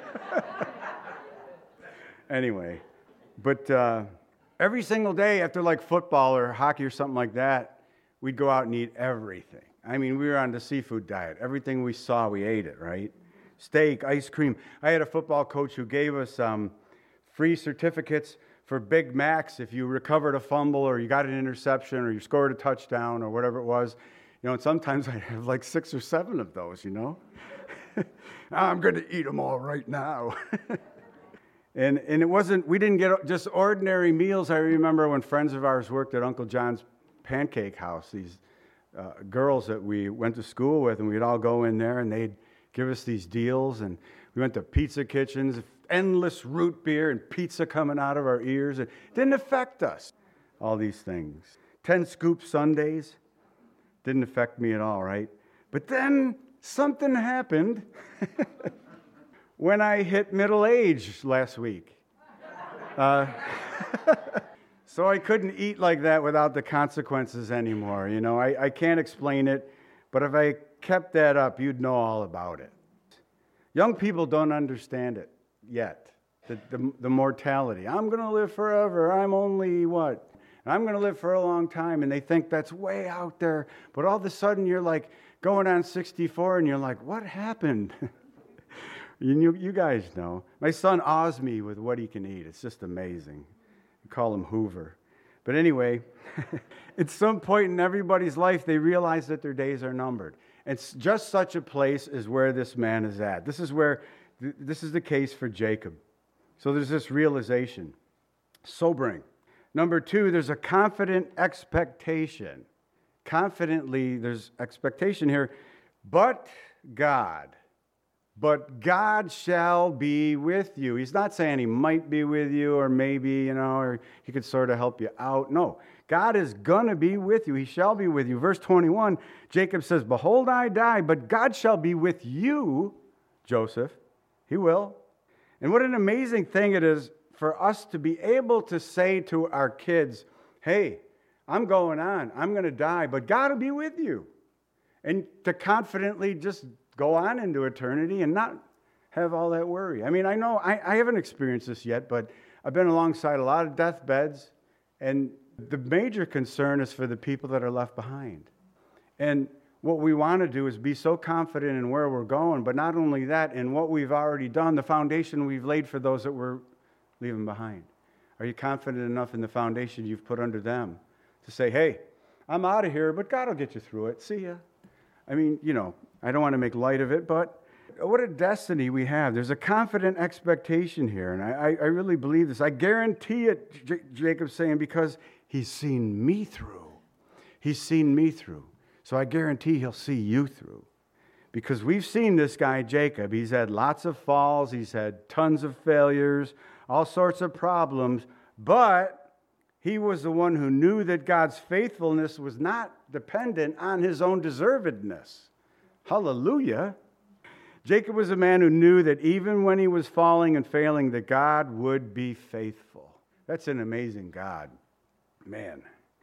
Anyway, but every single day after like football or hockey or something like that, we'd go out and eat everything. I mean, we were on the seafood diet. Everything we saw, we ate it, right? Steak, ice cream. I had a football coach who gave us free certificates for Big Macs if you recovered a fumble or you got an interception or you scored a touchdown or whatever it was. You know, and sometimes I'd have like 6 or 7 of those, you know. I'm going to eat them all right now. And it wasn't, we didn't get just ordinary meals. I remember when friends of ours worked at Uncle John's Pancake House, these girls that we went to school with, and we'd all go in there and they'd give us these deals. And we went to pizza kitchens, endless root beer and pizza coming out of our ears. It didn't affect us, all these things. 10 scoop Sundays didn't affect me at all, right? But then something happened when I hit middle age last week. So I couldn't eat like that without the consequences anymore. You know, I can't explain it, but if I kept that up, you'd know all about it. Young people don't understand it yet, the mortality. I'm going to live forever. I'm only what? I'm going to live for a long time, and they think that's way out there. But all of a sudden, you're like going on 64, and you're like, what happened? You guys know. My son awes me with what he can eat. It's just amazing. We call him Hoover. But anyway, at some point in everybody's life, they realize that their days are numbered. It's just such a place is where this man is at. This is the case for Jacob. So there's this realization. Sobering. Number 2, there's a confident expectation. Confidently, there's expectation here. But God shall be with you. He's not saying he might be with you or maybe, or he could sort of help you out. No, God is going to be with you. He shall be with you. Verse 21, Jacob says, behold, I die, but God shall be with you, Joseph. He will. And what an amazing thing it is for us to be able to say to our kids, hey, I'm going on. I'm going to die, but God will be with you. And to confidently just go on into eternity and not have all that worry. I mean, I know I haven't experienced this yet, but I've been alongside a lot of deathbeds, and the major concern is for the people that are left behind. And what we want to do is be so confident in where we're going, but not only that, in what we've already done, the foundation we've laid for those that we're leaving behind. Are you confident enough in the foundation you've put under them to say, hey, I'm out of here, but God will get you through it. See ya. I mean, I don't want to make light of it, but what a destiny we have. There's a confident expectation here, and I really believe this. I guarantee it, Jacob's saying, because he's seen me through. He's seen me through. So I guarantee he'll see you through. Because we've seen this guy, Jacob. He's had lots of falls. He's had tons of failures, all sorts of problems. But he was the one who knew that God's faithfulness was not dependent on his own deservedness. Hallelujah. Jacob was a man who knew that even when he was falling and failing, that God would be faithful. That's an amazing God. Man,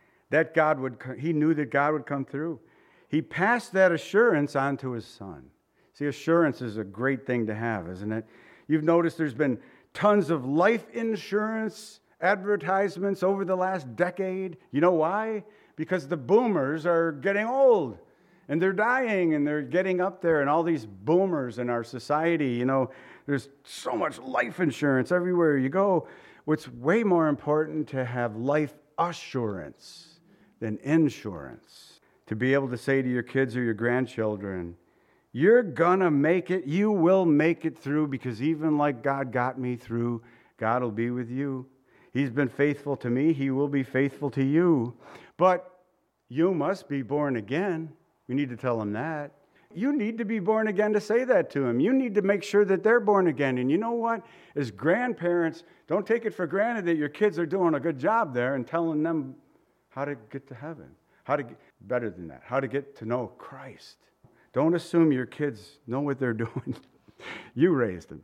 he knew that God would come through. He passed that assurance on to his son. See, assurance is a great thing to have, isn't it? You've noticed there's been tons of life insurance advertisements over the last decade. You know why? Because the boomers are getting old and they're dying and they're getting up there, and all these boomers in our society, there's so much life insurance everywhere you go. What's way more important to have life assurance than insurance. To be able to say to your kids or your grandchildren, you're gonna make it, you will make it through, because even like God got me through, God will be with you. He's been faithful to me, he will be faithful to you. But you must be born again. We need to tell them that. You need to be born again to say that to them. You need to make sure that they're born again. And you know what? As grandparents, don't take it for granted that your kids are doing a good job there and telling them how to get to heaven. Better than that, how to get to know Christ. Don't assume your kids know what they're doing. You raised them.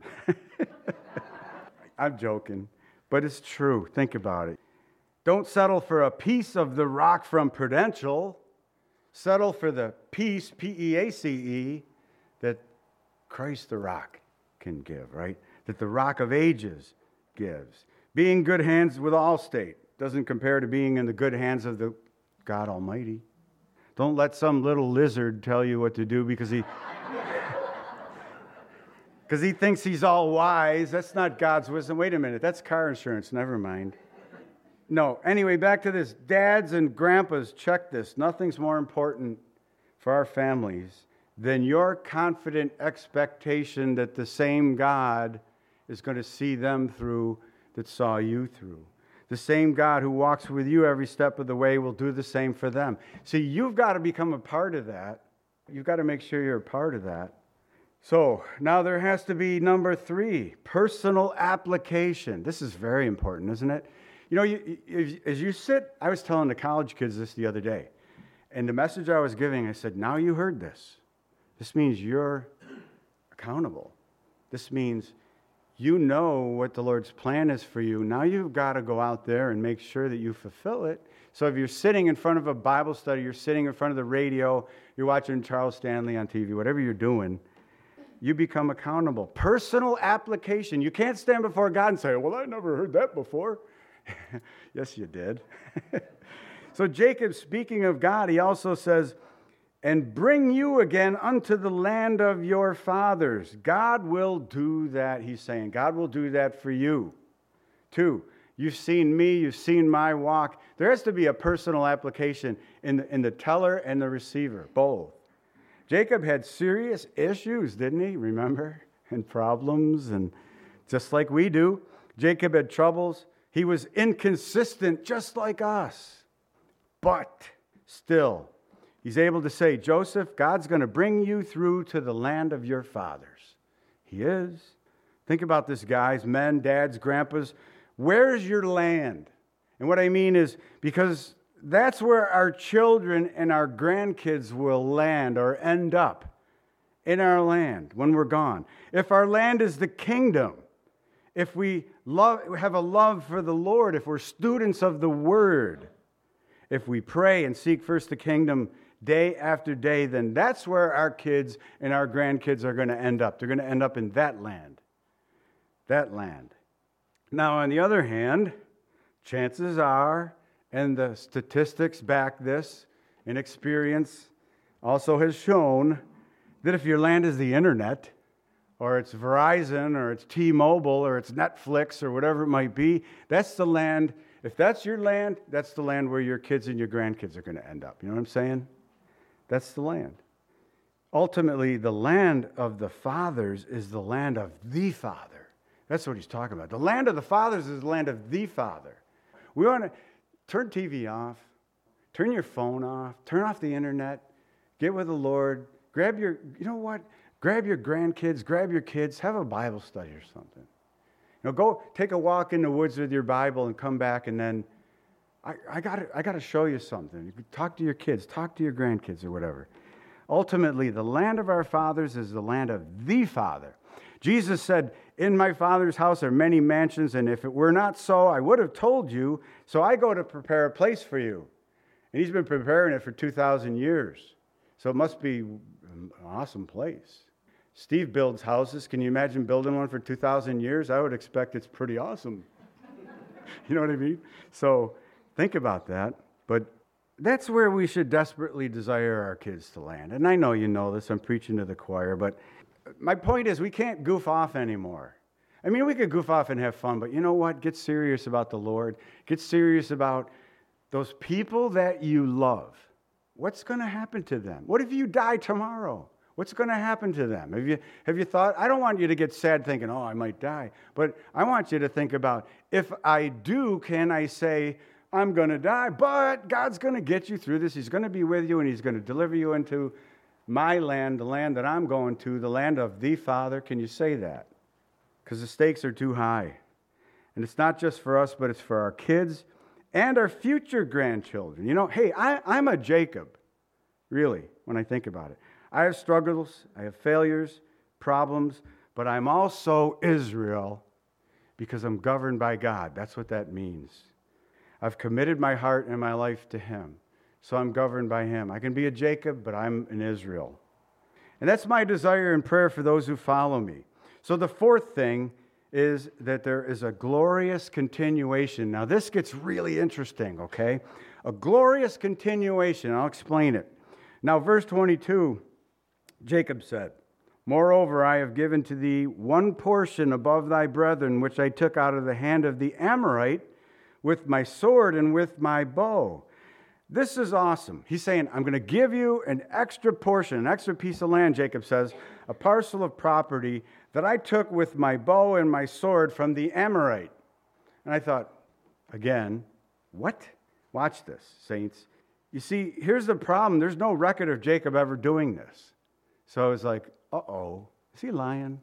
I'm joking, but it's true. Think about it. Don't settle for a piece of the rock from Prudential. Settle for the peace, P-E-A-C-E, that Christ the rock can give, right? That the rock of ages gives. Being good hands with Allstate doesn't compare to being in the good hands of the God Almighty. Don't let some little lizard tell you what to do because he thinks he's all wise. That's not God's wisdom. Wait a minute, that's car insurance. Never mind. No, anyway, back to this. Dads and grandpas, check this. Nothing's more important for our families than your confident expectation that the same God is going to see them through that saw you through. The same God who walks with you every step of the way will do the same for them. See, you've got to become a part of that. You've got to make sure you're a part of that. So now there has to be number 3, personal application. This is very important, isn't it? As you sit, I was telling the college kids this the other day, and the message I was giving, I said, now you heard this. This means you're accountable. This means you know what the Lord's plan is for you. Now you've got to go out there and make sure that you fulfill it. So if you're sitting in front of a Bible study, you're sitting in front of the radio, you're watching Charles Stanley on TV, whatever you're doing, you become accountable. Personal application. You can't stand before God and say, well, I never heard that before. Yes, you did. So Jacob, speaking of God, he also says, and bring you again unto the land of your fathers. God will do that, he's saying. God will do that for you. 2, you've seen me, you've seen my walk. There has to be a personal application in the teller and the receiver, both. Jacob had serious issues, didn't he? Remember? And problems, and just like we do. Jacob had troubles. He was inconsistent just like us. But still, he's able to say, Joseph, God's going to bring you through to the land of your fathers. He is. Think about this, guys, men, dads, grandpas. Where's your land? And what I mean is, because that's where our children and our grandkids will land or end up, in our land when we're gone. If our land is the kingdom, if we have a love for the Lord, if we're students of the Word, if we pray and seek first the kingdom day after day, then that's where our kids and our grandkids are going to end up. They're going to end up in that land. That land. Now, on the other hand, chances are, and the statistics back this, and experience also has shown, that if your land is the internet, or it's Verizon, or it's T-Mobile, or it's Netflix, or whatever it might be, that's the land. If that's your land, that's the land where your kids and your grandkids are going to end up. You know what I'm saying? That's the land. Ultimately, the land of the fathers is the land of the Father. That's what he's talking about. The land of the fathers is the land of the Father. We want to turn TV off, turn your phone off, turn off the internet, get with the Lord, grab your grandkids, grab your kids, have a Bible study or something. Go take a walk in the woods with your Bible and come back, and then I got to show you something. You can talk to your kids, talk to your grandkids or whatever. Ultimately, the land of our fathers is the land of the Father. Jesus said, in my Father's house are many mansions, and if it were not so, I would have told you, so I go to prepare a place for you. And he's been preparing it for 2,000 years. So it must be an awesome place. Steve builds houses. Can you imagine building one for 2,000 years? I would expect it's pretty awesome. You know what I mean? So think about that. But that's where we should desperately desire our kids to land. And I know you know this. I'm preaching to the choir. But my point is we can't goof off anymore. I mean, we could goof off and have fun. But you know what? Get serious about the Lord. Get serious about those people that you love. What's going to happen to them? What if you die tomorrow? What's going to happen to them? Have you thought? I don't want you to get sad thinking, oh, I might die. But I want you to think about, if I do, can I say, I'm going to die, but God's going to get you through this. He's going to be with you, and He's going to deliver you into my land, the land that I'm going to, the land of the Father. Can you say that? Because the stakes are too high. And it's not just for us, but it's for our kids and our future grandchildren. Hey, I'm a Jacob, really, when I think about it. I have struggles, I have failures, problems, but I'm also Israel because I'm governed by God. That's what that means. I've committed my heart and my life to Him, so I'm governed by Him. I can be a Jacob, but I'm an Israel. And that's my desire and prayer for those who follow me. So the fourth thing is that there is a glorious continuation. Now, this gets really interesting, okay? A glorious continuation. I'll explain it. Now, verse 22, Jacob said, moreover, I have given to thee one portion above thy brethren, which I took out of the hand of the Amorite with my sword and with my bow. This is awesome. He's saying, I'm going to give you an extra portion, an extra piece of land, Jacob says, a parcel of property that I took with my bow and my sword from the Amorite. And I thought, again, what? Watch this, saints. You see, here's the problem. There's no record of Jacob ever doing this. So I was like, uh-oh, is he lying?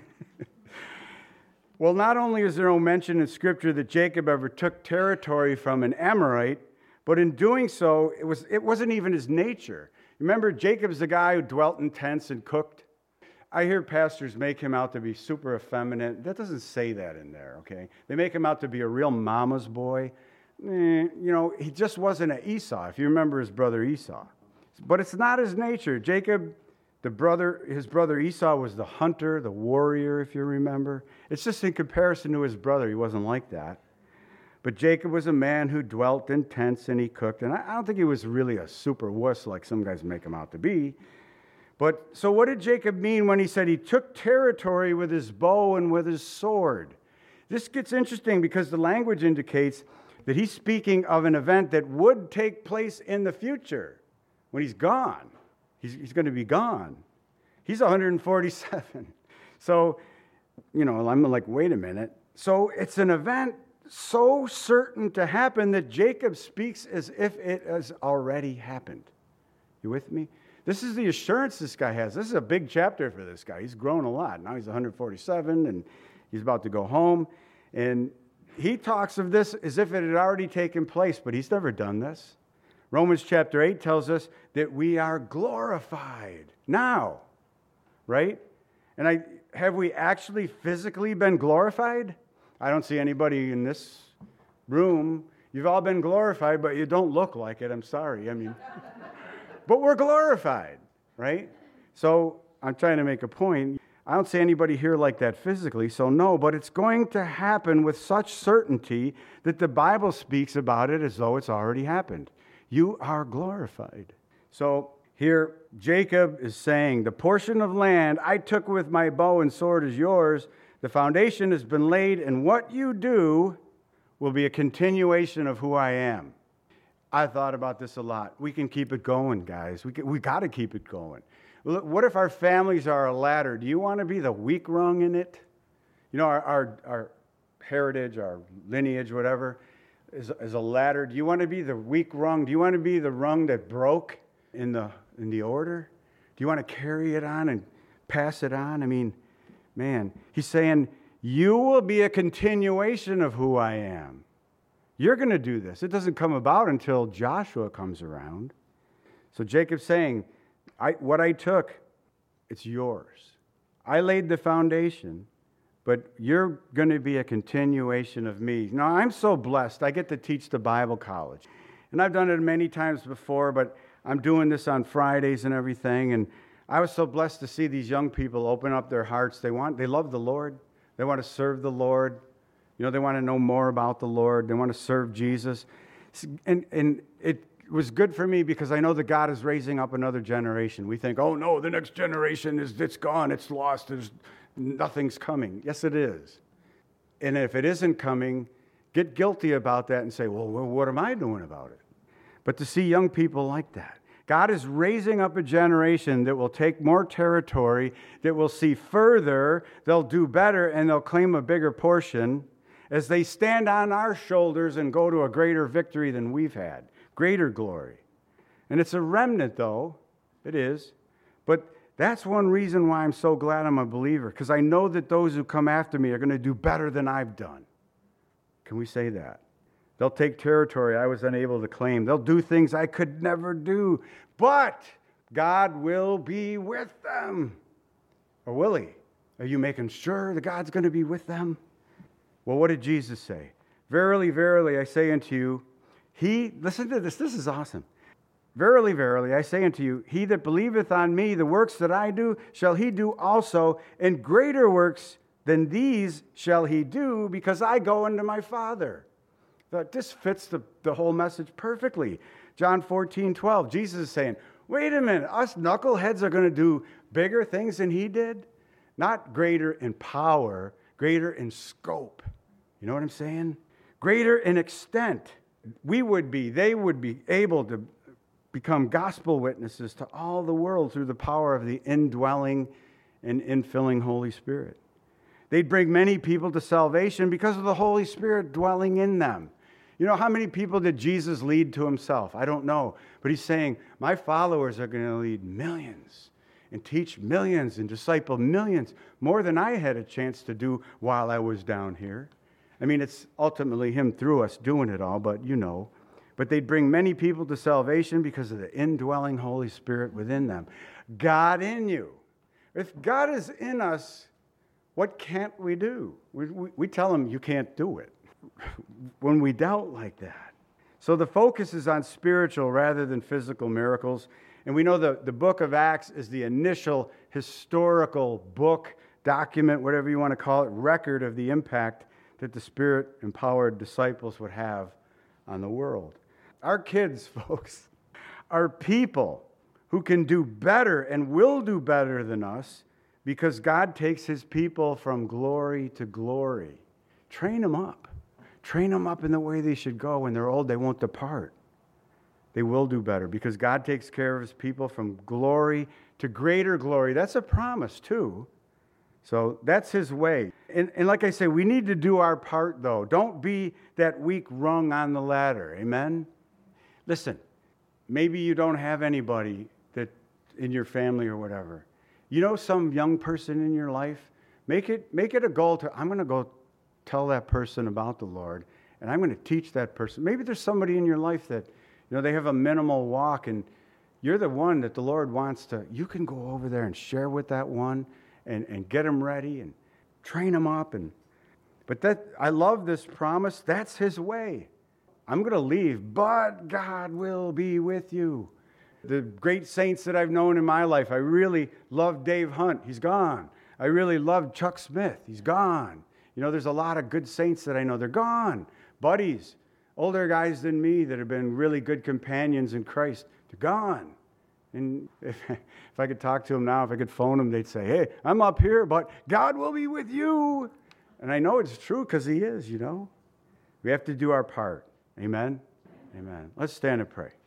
Well, not only is there no mention in Scripture that Jacob ever took territory from an Amorite, but in doing so, it wasn't even his nature. Remember, Jacob's the guy who dwelt in tents and cooked? I hear pastors make him out to be super effeminate. That doesn't say that in there, okay? They make him out to be a real mama's boy. He just wasn't an Esau, if you remember his brother Esau. But it's not his nature. Jacob, his brother Esau was the hunter, the warrior, if you remember. It's just in comparison to his brother, he wasn't like that. But Jacob was a man who dwelt in tents and he cooked. And I don't think he was really a super wuss like some guys make him out to be. But so what did Jacob mean when he said he took territory with his bow and with his sword? This gets interesting because the language indicates that he's speaking of an event that would take place in the future when he's gone. He's going to be gone. He's 147. So, I'm like, wait a minute. So it's an event so certain to happen that Jacob speaks as if it has already happened. You with me? This is the assurance this guy has. This is a big chapter for this guy. He's grown a lot. Now he's 147 and he's about to go home. And he talks of this as if it had already taken place, but he's never done this. Romans chapter 8 tells us that we are glorified now, right? And have we actually physically been glorified? I don't see anybody in this room. You've all been glorified, but you don't look like it. I'm sorry. But we're glorified, right? So I'm trying to make a point. I don't see anybody here like that physically, so no, but it's going to happen with such certainty that the Bible speaks about it as though it's already happened. You are glorified. So here, Jacob is saying, the portion of land I took with my bow and sword is yours. The foundation has been laid, and what you do will be a continuation of who I am. I thought about this a lot. We can keep it going, guys. We got to keep it going. What if our families are a ladder? Do you want to be the weak rung in it? You know, our heritage, our lineage, whatever, is a ladder. Do you want to be the weak rung? Do you want to be the rung that broke in the order? Do you want to carry it on and pass it on? Man, he's saying, you will be a continuation of who I am. You're going to do this. It doesn't come about until Joshua comes around. So Jacob's saying, what I took, it's yours. I laid the foundation, but you're going to be a continuation of me. Now, I'm so blessed. I get to teach the Bible college. And I've done it many times before, but I'm doing this on Fridays and everything. And I was so blessed to see these young people open up their hearts. They love the Lord. They want to serve the Lord. They want to know more about the Lord. They want to serve Jesus. And it was good for me because I know that God is raising up another generation. We think, oh no, the next generation it's gone, it's lost, nothing's coming. Yes, it is. And if it isn't coming, get guilty about that and say, well, what am I doing about it? But to see young people like that, God is raising up a generation that will take more territory, that will see further, they'll do better, and they'll claim a bigger portion as they stand on our shoulders and go to a greater victory than we've had, greater glory. And it's a remnant, though. It is. But that's one reason why I'm so glad I'm a believer, because I know that those who come after me are going to do better than I've done. Can we say that? They'll take territory I was unable to claim. They'll do things I could never do. But God will be with them. Or will he? Are you making sure that God's going to be with them? Well, what did Jesus say? Verily, verily, I say unto you, listen to this is awesome. Verily, verily, I say unto you, he that believeth on me, the works that I do, shall he do also, and greater works than these shall he do, because I go unto my Father. This fits the whole message perfectly. John 14:12, Jesus is saying, wait a minute, us knuckleheads are going to do bigger things than he did? Not greater in power, greater in scope. You know what I'm saying? Greater in extent. They would be able to become gospel witnesses to all the world through the power of the indwelling and infilling Holy Spirit. They'd bring many people to salvation because of the Holy Spirit dwelling in them. You know, how many people did Jesus lead to himself? I don't know. But he's saying, my followers are going to lead millions and teach millions and disciple millions, more than I had a chance to do while I was down here. It's ultimately him through us doing it all, but you know. But they'd bring many people to salvation because of the indwelling Holy Spirit within them. God in you. If God is in us, what can't we do? We tell him you can't do it when we doubt like that. So the focus is on spiritual rather than physical miracles. And we know the book of Acts is the initial historical book, document, whatever you want to call it, record of the impact that the Spirit-empowered disciples would have on the world. Our kids, folks, are people who can do better and will do better than us because God takes his people from glory to glory. Train them up. Train them up in the way they should go. When they're old, they won't depart. They will do better because God takes care of his people from glory to greater glory. That's a promise, too. So that's his way. And like I say, we need to do our part, though. Don't be that weak rung on the ladder. Amen? Listen, maybe you don't have anybody that in your family or whatever. You know some young person in your life? Make it a goal to, I'm going to go tell that person about the Lord, and I'm going to teach that person. Maybe there's somebody in your life that, they have a minimal walk, and you're the one that the Lord wants to, you can go over there and share with that one and get them ready and train them up. But I love this promise. That's his way. I'm going to leave, but God will be with you. The great saints that I've known in my life, I really love Dave Hunt. He's gone. I really love Chuck Smith. He's gone. There's a lot of good saints that I know. They're gone. Buddies, older guys than me that have been really good companions in Christ, they're gone. And if I could talk to them now, if I could phone them, they'd say, hey, I'm up here, but God will be with you. And I know it's true because he is, We have to do our part. Amen? Amen. Let's stand and pray.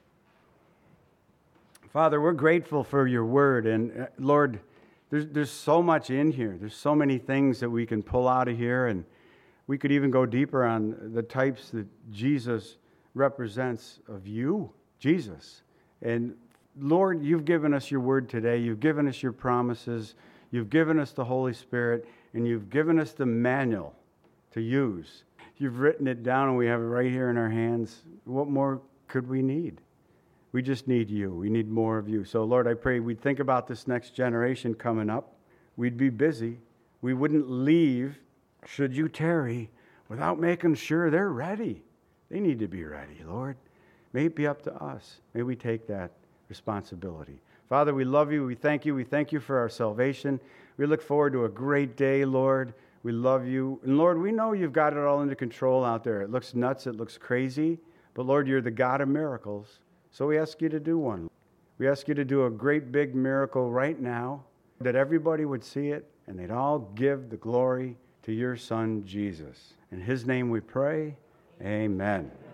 Father, we're grateful for your word. And Lord, there's so much in here. There's so many things that we can pull out of here. And we could even go deeper on the types that Jesus represents of you, Jesus. And Lord, you've given us your word today. You've given us your promises. You've given us the Holy Spirit. And you've given us the manual to use. You've written it down and we have it right here in our hands. What more could we need? We just need you. We need more of you. So Lord, I pray we'd think about this next generation coming up. We'd be busy. We wouldn't leave, should you tarry, without making sure they're ready. They need to be ready, Lord. May it be up to us. May we take that responsibility. Father, we love you. We thank you. We thank you for our salvation. We look forward to a great day, Lord. We love you. And Lord, we know you've got it all under control out there. It looks nuts. It looks crazy. But Lord, you're the God of miracles. So we ask you to do one. We ask you to do a great big miracle right now, that everybody would see it and they'd all give the glory to your Son, Jesus. In his name we pray. Amen.